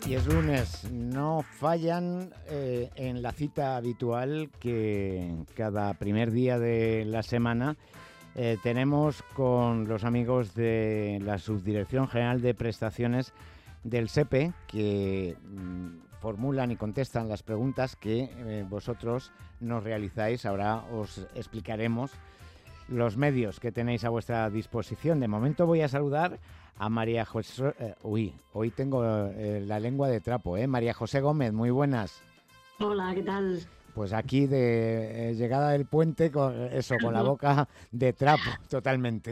Y es lunes, no fallan en la cita habitual que cada primer día de la semana tenemos con los amigos de la Subdirección General de Prestaciones del SEPE, que formulan y contestan las preguntas que vosotros nos realizáis. Ahora os explicaremos los medios que tenéis a vuestra disposición. De momento voy a saludar a María José... hoy tengo la lengua de trapo, ¿eh? María José Gómez, muy buenas. Hola, ¿qué tal? Pues aquí de llegada del puente con la boca de trapo, totalmente.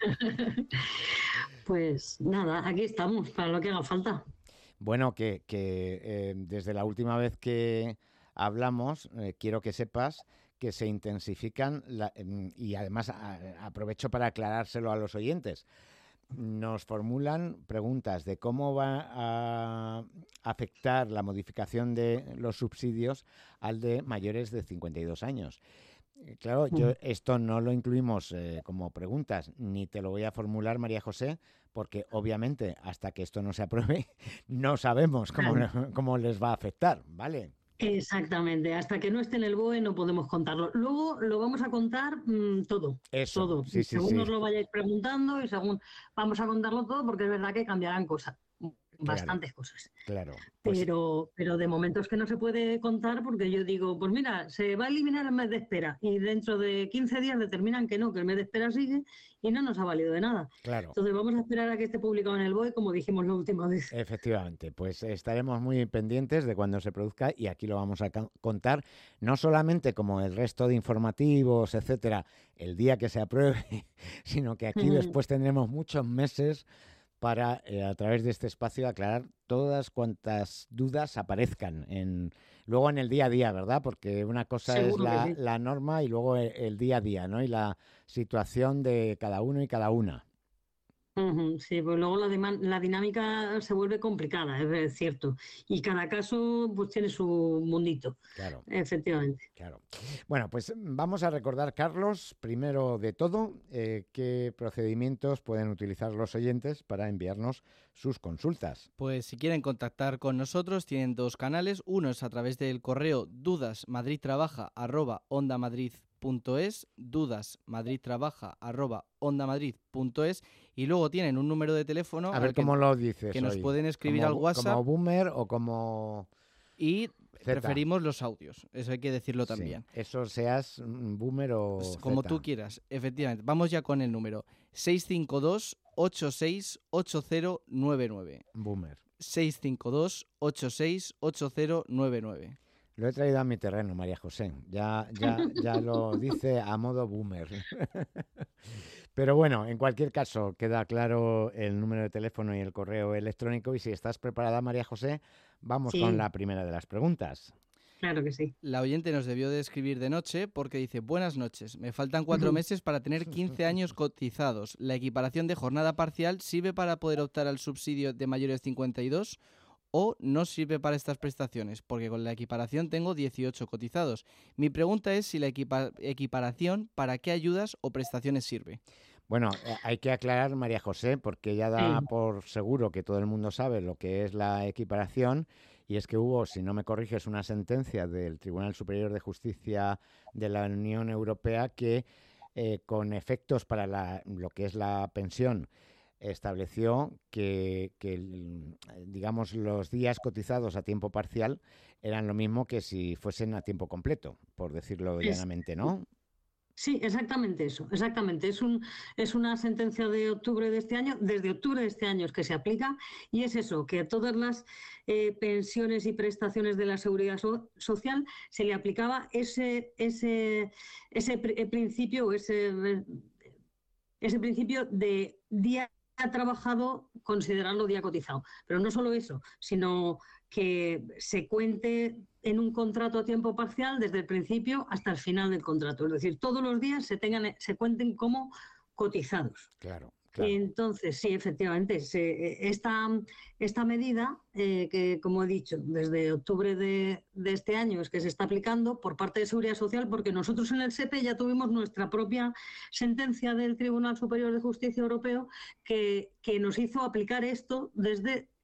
Pues nada, aquí estamos, para lo que haga falta. Bueno, que desde la última vez que hablamos, quiero que sepas que se intensifican, y además aprovecho para aclarárselo a los oyentes, nos formulan preguntas de cómo va a afectar la modificación de los subsidios al de mayores de 52 años. Claro, yo esto no lo incluimos como preguntas, ni te lo voy a formular, María José, porque obviamente hasta que esto no se apruebe no sabemos cómo les va a afectar, ¿vale? Exactamente, hasta que no esté en el BOE no podemos contarlo. Luego lo vamos a contar todo, Eso, todo. sí, sí, Según sí. nos lo vayáis preguntando y según vamos a contarlo todo, porque es verdad que cambiarán cosas, Claro, bastantes cosas. claro. Pues Pero de momento es que no se puede contar porque yo digo, pues mira, se va a eliminar el mes de espera y dentro de 15 días determinan que no, que el mes de espera sigue y no nos ha valido de nada. claro. Entonces vamos a esperar a que esté publicado en el BOE, como dijimos la última vez. Efectivamente, pues estaremos muy pendientes de cuando se produzca y aquí lo vamos a contar, no solamente como el resto de informativos, etcétera, el día que se apruebe, sino que aquí después tendremos muchos meses para, a través de este espacio, aclarar todas cuantas dudas aparezcan luego en el día a día, ¿verdad? Porque una cosa es Seguro que sí. la norma y luego el día a día, ¿no? Y la situación de cada uno y cada una. Sí, pues luego la dinámica se vuelve complicada, es cierto. Y cada caso pues tiene su mundito, Claro. efectivamente. Claro. Bueno, pues vamos a recordar, Carlos, primero de todo, qué procedimientos pueden utilizar los oyentes para enviarnos sus consultas. Pues si quieren contactar con nosotros tienen dos canales. Uno es a través del correo dudasmadridtrabaja@ondamadrid.es, dudasmadridtrabaja@ondamadrid.es, y luego tienen un número de teléfono A ver cómo lo dices que nos hoy. pueden escribir al WhatsApp. ¿Como boomer o como Y Z? preferimos los audios, eso hay que decirlo también. Sí, eso seas boomer o pues como Z. tú quieras, efectivamente. Vamos ya con el número 652-868099. Boomer. 652-868099. Lo he traído a mi terreno, María José. Ya lo dice a modo boomer. Pero bueno, en cualquier caso, queda claro el número de teléfono y el correo electrónico. Y si estás preparada, María José, vamos con Sí, la primera de las preguntas. claro que sí. La oyente nos debió de escribir de noche porque dice: buenas noches, me faltan 4 meses para tener 15 años cotizados. ¿La equiparación de jornada parcial sirve para poder optar al subsidio de mayores de 52 o no sirve para estas prestaciones? Porque con la equiparación tengo 18 cotizados. Mi pregunta es si la equiparación, ¿para qué ayudas o prestaciones sirve? Bueno, hay que aclarar, María José, porque ya da Sí. por seguro que todo el mundo sabe lo que es la equiparación, y es que hubo, si no me corriges, una sentencia del Tribunal Superior de Justicia de la Unión Europea que, con efectos para lo que es la pensión, estableció que, digamos, los días cotizados a tiempo parcial eran lo mismo que si fuesen a tiempo completo, por decirlo Es, llanamente, ¿no? sí, exactamente eso, exactamente. Es una sentencia de octubre de este año, desde octubre de este año es que se aplica, y es eso, que a todas las pensiones y prestaciones de la seguridad social se le aplicaba ese principio, ese principio de día trabajado, considerarlo día cotizado. Pero no solo eso, sino que se cuente en un contrato a tiempo parcial desde el principio hasta el final del contrato. Es decir, todos los días se cuenten como cotizados. Claro, claro. Entonces, sí, efectivamente, esta medida, que como he dicho, desde octubre de este año es que se está aplicando por parte de Seguridad Social, porque nosotros en el SEPE ya tuvimos nuestra propia sentencia del Tribunal Superior de Justicia Europeo que nos hizo aplicar esto desde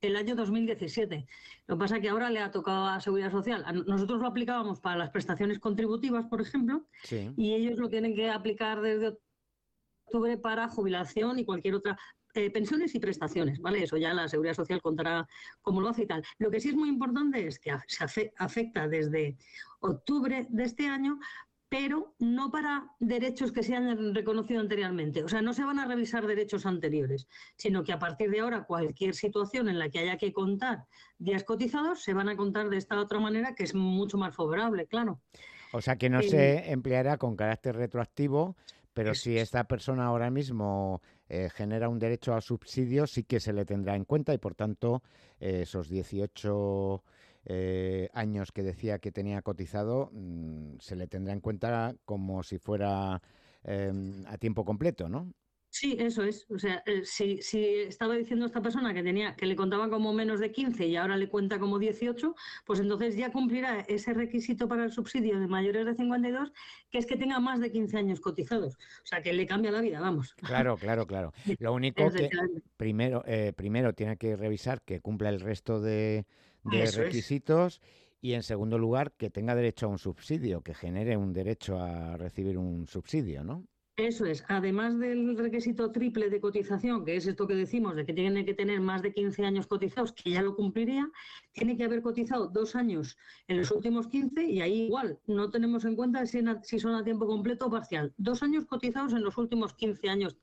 el año 2017. Lo que pasa es que ahora le ha tocado a Seguridad Social. Nosotros lo aplicábamos para las prestaciones contributivas, por ejemplo, Sí. y ellos lo tienen que aplicar desde octubre para jubilación y cualquier otra. Pensiones y prestaciones, ¿vale? Eso ya la Seguridad Social contará cómo lo hace y tal. Lo que sí es muy importante es que se afecta desde octubre de este año, pero no para derechos que se han reconocido anteriormente. O sea, no se van a revisar derechos anteriores, sino que a partir de ahora cualquier situación en la que haya que contar días cotizados se van a contar de esta otra manera, que es mucho más favorable, claro. O sea que no se empleará con carácter retroactivo, pero si esta persona ahora mismo genera un derecho a subsidio, sí que se le tendrá en cuenta y por tanto esos 18 años que decía que tenía cotizado se le tendrá en cuenta como si fuera a tiempo completo, ¿no? Sí, eso es. O sea, si estaba diciendo esta persona que le contaba como menos de 15 y ahora le cuenta como 18, pues entonces ya cumplirá ese requisito para el subsidio de mayores de 52, que es que tenga más de 15 años cotizados. O sea, que le cambia la vida, vamos. Claro. Lo único que primero tiene que revisar que cumpla el resto de Eso es. requisitos y en segundo lugar que tenga derecho a un subsidio, que genere un derecho a recibir un subsidio, ¿no? Eso es, además del requisito triple de cotización, que es esto que decimos, de que tiene que tener más de 15 años cotizados, que ya lo cumpliría, tiene que haber cotizado 2 años en los últimos 15 y ahí igual, no tenemos en cuenta si son a tiempo completo o parcial. 2 años cotizados en los últimos 15 años,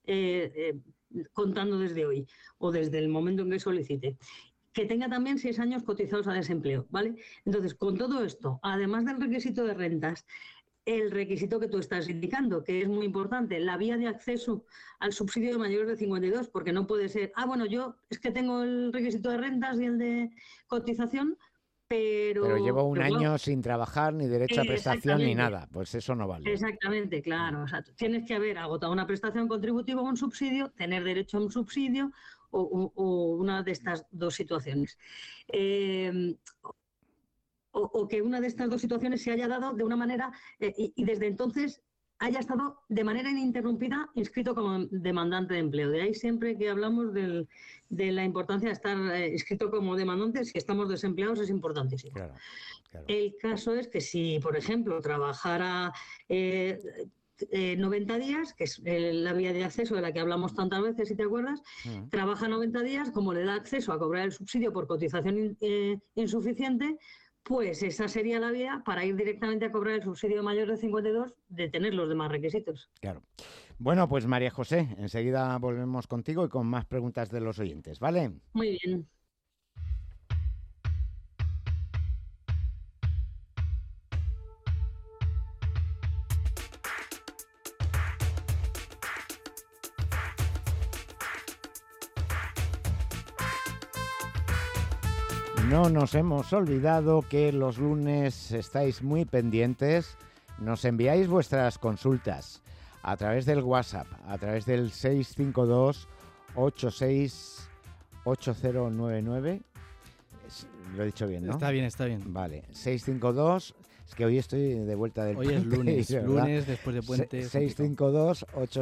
contando desde hoy o desde el momento en que solicite. Que tenga también 6 años cotizados a desempleo, ¿vale? Entonces, con todo esto, además del requisito de rentas, el requisito que tú estás indicando, que es muy importante, la vía de acceso al subsidio de mayores de 52, porque no puede ser, yo es que tengo el requisito de rentas y el de cotización, Pero llevo un claro, año sin trabajar, ni derecho a prestación, ni exactamente, nada. Pues eso no vale. exactamente, claro. O sea, tienes que haber agotado una prestación contributiva o un subsidio, tener derecho a un subsidio o una de estas dos situaciones. O que una de estas dos situaciones se haya dado de una manera y desde entonces haya estado de manera ininterrumpida inscrito como demandante de empleo. De ahí siempre que hablamos de la importancia de estar inscrito como demandante, si estamos desempleados es importantísimo. Claro. El caso es que si, por ejemplo, trabajara 90 días, que es la vía de acceso de la que hablamos tantas veces, si te acuerdas, trabaja 90 días, como le da acceso a cobrar el subsidio por cotización insuficiente, pues esa sería la vía para ir directamente a cobrar el subsidio mayor de 52 de tener los demás requisitos. Claro. Bueno, pues María José, enseguida volvemos contigo y con más preguntas de los oyentes, ¿vale? Muy bien. No nos hemos olvidado que los lunes estáis muy pendientes. Nos enviáis vuestras consultas a través del WhatsApp, a través del 652 868099. Lo he dicho bien, ¿no? Está bien. Vale, 652... Es que hoy estoy de vuelta del puente. Hoy es lunes, lunes después de puente. 652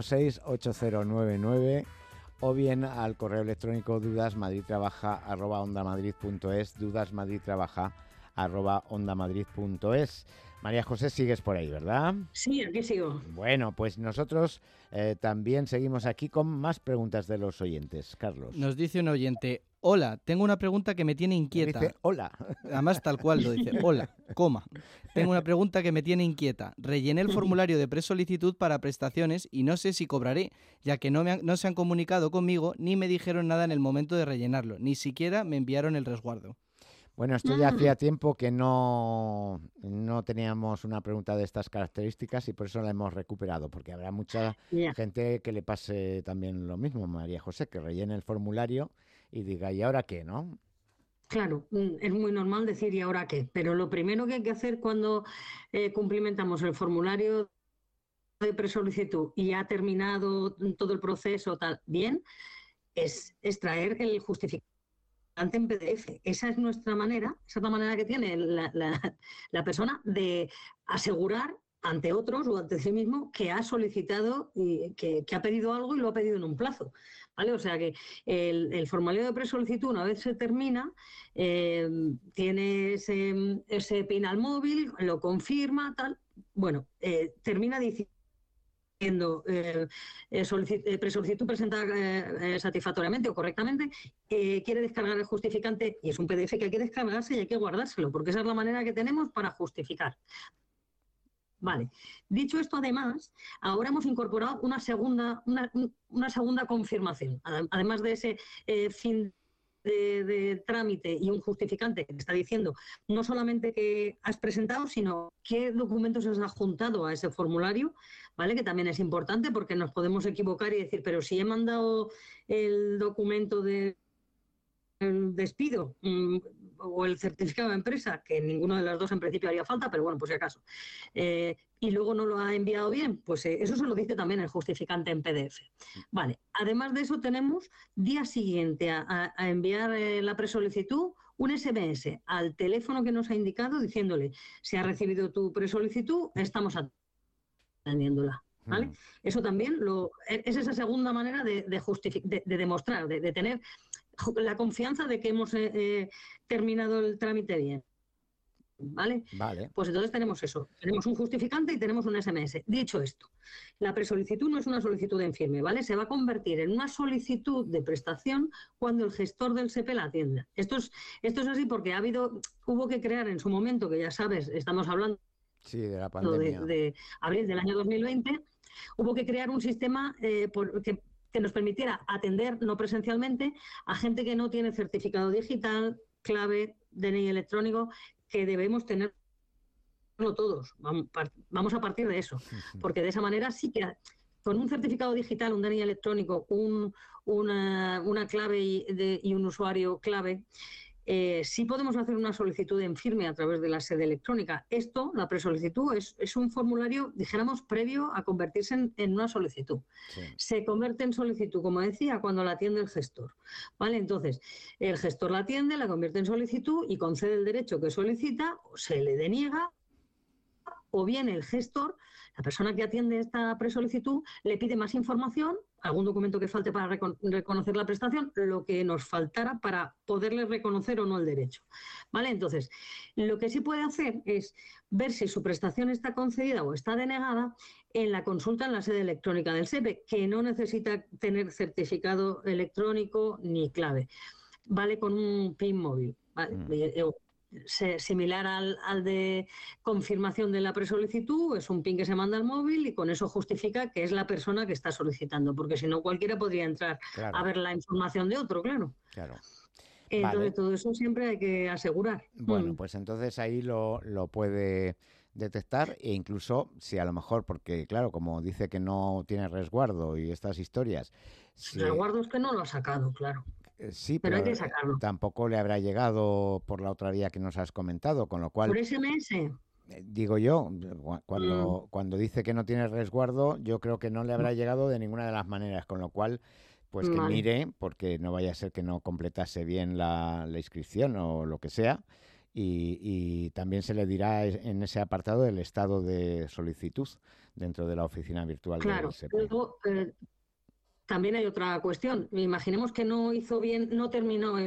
868099 o bien al correo electrónico dudasmadridtrabaja@ondamadrid.es, dudasmadridtrabaja@ondamadrid.es. María José, sigues por ahí, ¿verdad? Sí, aquí sigo. Bueno, pues nosotros también seguimos aquí con más preguntas de los oyentes. Carlos. Nos dice un oyente: hola, tengo una pregunta que me tiene inquieta. Dice hola. Además, tal cual lo dice: hola, coma. Tengo una pregunta que me tiene inquieta. Rellené el formulario de presolicitud para prestaciones y no sé si cobraré, ya que no se han comunicado conmigo ni me dijeron nada en el momento de rellenarlo. Ni siquiera me enviaron el resguardo. Bueno, esto ya hacía tiempo que no teníamos una pregunta de estas características y por eso la hemos recuperado, porque habrá mucha gente que le pase también lo mismo, María José, que rellene el formulario y diga, ¿y ahora qué, no? Claro, es muy normal decir ¿y ahora qué? Pero lo primero que hay que hacer cuando cumplimentamos el formulario de presolicitud y ha terminado todo el proceso bien, es extraer el justificante en PDF. Esa es nuestra manera, esa es la manera que tiene la persona de asegurar ante otros o ante sí mismo que ha solicitado y que ha pedido algo y lo ha pedido en un plazo. ¿Vale? O sea que el formulario de presolicitud, una vez se termina, tiene ese PIN al móvil, lo confirma, tal. Bueno, termina diciendo presolicitud presentada satisfactoriamente o correctamente, quiere descargar el justificante y es un PDF que hay que descargarse y hay que guardárselo, porque esa es la manera que tenemos para justificar. Vale. Dicho esto, además, ahora hemos incorporado una segunda confirmación. Además de ese fin de trámite y un justificante que te está diciendo no solamente que has presentado, sino qué documentos has adjuntado a ese formulario, ¿vale? Que también es importante porque nos podemos equivocar y decir, pero si he mandado el documento de el despido o el certificado de empresa, que ninguno de las dos en principio haría falta, pero bueno, por si acaso, y luego no lo ha enviado bien, pues eso se lo dice también el justificante en PDF. Vale, además de eso tenemos día siguiente a enviar la presolicitud un SMS al teléfono que nos ha indicado diciéndole, se ha recibido tu presolicitud, estamos atendiéndola. ¿Vale? Eso también es esa segunda manera de demostrar, de tener la confianza de que hemos terminado el trámite bien. ¿Vale? Vale. Pues entonces tenemos eso. Tenemos un justificante y tenemos un SMS. Dicho esto, la presolicitud no es una solicitud en firme, ¿vale? Se va a convertir en una solicitud de prestación cuando el gestor del SEPE la atienda. Esto es así porque hubo que crear en su momento, que ya sabes, estamos hablando de la pandemia. De abril del año 2020, hubo que crear un sistema que nos permitiera atender no presencialmente a gente que no tiene certificado digital, clave, DNI electrónico, que debemos tenerlo todos. Vamos a partir de eso, porque de esa manera sí que con un certificado digital, un DNI electrónico, una clave y un usuario clave, sí podemos hacer una solicitud en firme a través de la sede electrónica. Esto, la presolicitud, es un formulario, dijéramos, previo a convertirse en una solicitud. Sí. Se convierte en solicitud, como decía, cuando la atiende el gestor. ¿Vale? Entonces, el gestor la atiende, la convierte en solicitud y concede el derecho que solicita, o se le deniega, o bien el gestor, la persona que atiende esta presolicitud, le pide más información, algún documento que falte para reconocer la prestación, lo que nos faltara para poderle reconocer o no el derecho. ¿Vale? Entonces, lo que sí puede hacer es ver si su prestación está concedida o está denegada en la consulta en la sede electrónica del SEPE, que no necesita tener certificado electrónico ni clave. Vale con un PIN móvil. ¿Vale? Similar al de confirmación de la presolicitud, es un PIN que se manda al móvil y con eso justifica que es la persona que está solicitando, porque si no cualquiera podría entrar a ver la información de otro, claro. Entonces todo eso siempre hay que asegurar. Bueno, pues entonces ahí lo puede detectar e incluso si a lo mejor, porque claro, como dice que no tiene resguardo y estas historias... Resguardo es que no lo ha sacado, claro. Sí, pero hay que sacarlo. Tampoco le habrá llegado por la otra vía que nos has comentado, con lo cual... ¿Por SMS? Digo yo, cuando dice que no tiene resguardo, yo creo que no le habrá llegado de ninguna de las maneras, con lo cual, pues que mire, porque no vaya a ser que no completase bien la inscripción o lo que sea, y también se le dirá en ese apartado el estado de solicitud dentro de la oficina virtual del SEPE. Luego, también hay otra cuestión. Imaginemos que no hizo bien, no terminó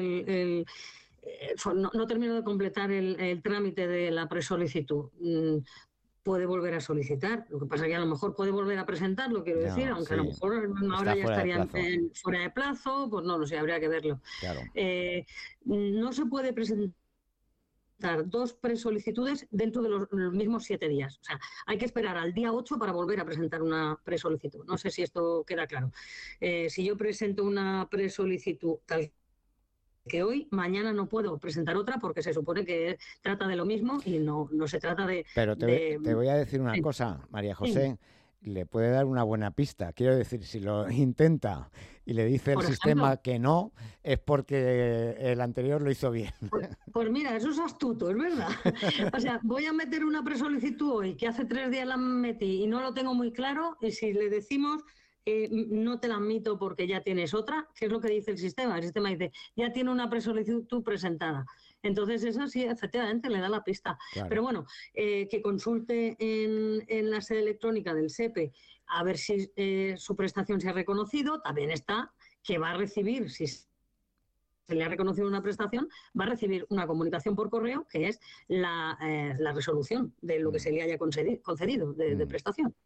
no terminó de completar el trámite de la presolicitud. Puede volver a solicitar. Lo que pasa es que a lo mejor puede volver a presentarlo, quiero decir, aunque a lo mejor ahora ya estaría fuera de plazo, pues no lo sé, habría que verlo. Claro. No se puede presentar dos presolicitudes dentro de los mismos 7 días. O sea, hay que esperar al día 8 para volver a presentar una presolicitud. No sé si esto queda claro. Si yo presento una presolicitud tal que hoy, mañana no puedo presentar otra porque se supone que trata de lo mismo y no se trata de... Pero te voy a decir una cosa, María José. Le puede dar una buena pista. Quiero decir, si lo intenta y le dice el sistema que no, es porque el anterior lo hizo bien. Pues mira, eso es astuto, es verdad. O sea, voy a meter una presolicitud hoy, que hace 3 días la metí y no lo tengo muy claro, y si le decimos no te la admito porque ya tienes otra, ¿qué es lo que dice el sistema? El sistema dice, ya tiene una presolicitud presentada. Entonces, eso sí, efectivamente, le da la pista. Claro. Pero bueno, que consulte en la sede electrónica del SEPE a ver si su prestación se ha reconocido. También está que va a recibir, si se le ha reconocido una prestación, va a recibir una comunicación por correo que es la resolución de lo que se le haya concedido de prestación.